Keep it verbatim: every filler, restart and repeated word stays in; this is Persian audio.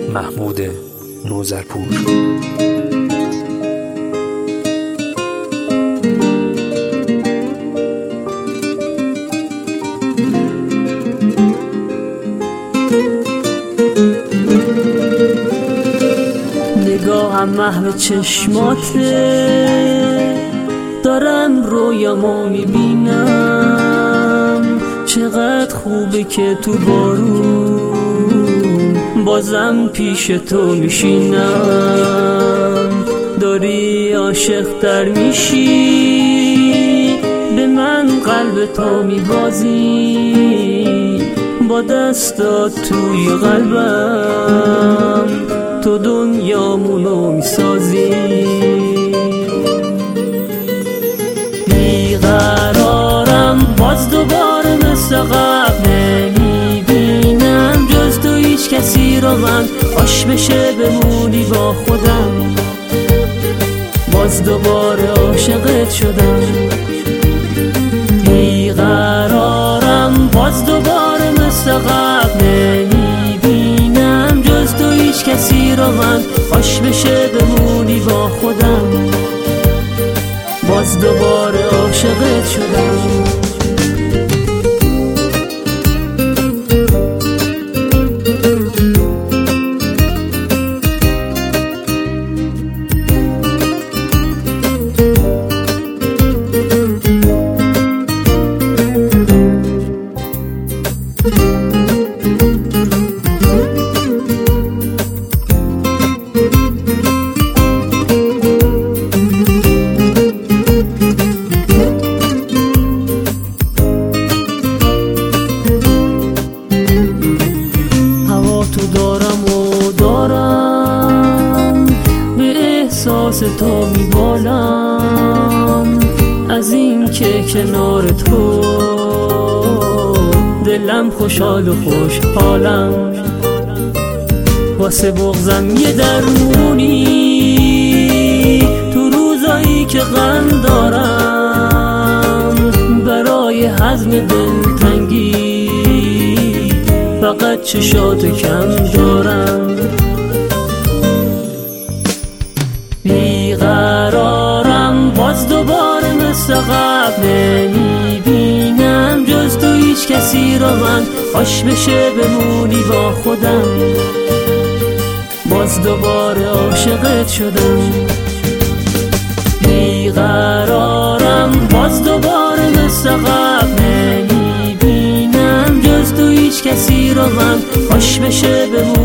محمود نوذرپور. نگاهم محو چشماته، دارم رویامو میبینم. چقدر خوبه که تو بارون بازم پیش تو میشینم. داری عاشق در میشی، به من قلب تو میبازی. با دستات توی قلبم تو دنیامونو میسازی. بیقرارم باز دوباره مثل قبل، نمیبینم جز تو هیچ کسی رو من. خوش بشه بمونی با خودم، باز دوباره عاشقت شدم. بیقرارم باز دوباره مثل قبل، نمیبینم جز تو هیچ کسی رو من. خوش بشه بمونی با خودم، باز دوباره عاشقت شدم. احساس تو میبالم از این که کنار تو دلم خوشحال و خوشحالم. واسه بغضم یه درمونی تو روزایی که غم دارم. برای هضم دلتنگی فقط چشات کم دارم. بیقرارم باز دوباره مثل قبل، نمیبینم جز تو هیچ کسی رو من. خوش بشه بمونی با خودم، باز دوباره عاشقت شدم. بیقرارم باز دوباره مثل قبل، نمیبینم جز تو هیچ کسی رو من. خوش بشه بمونی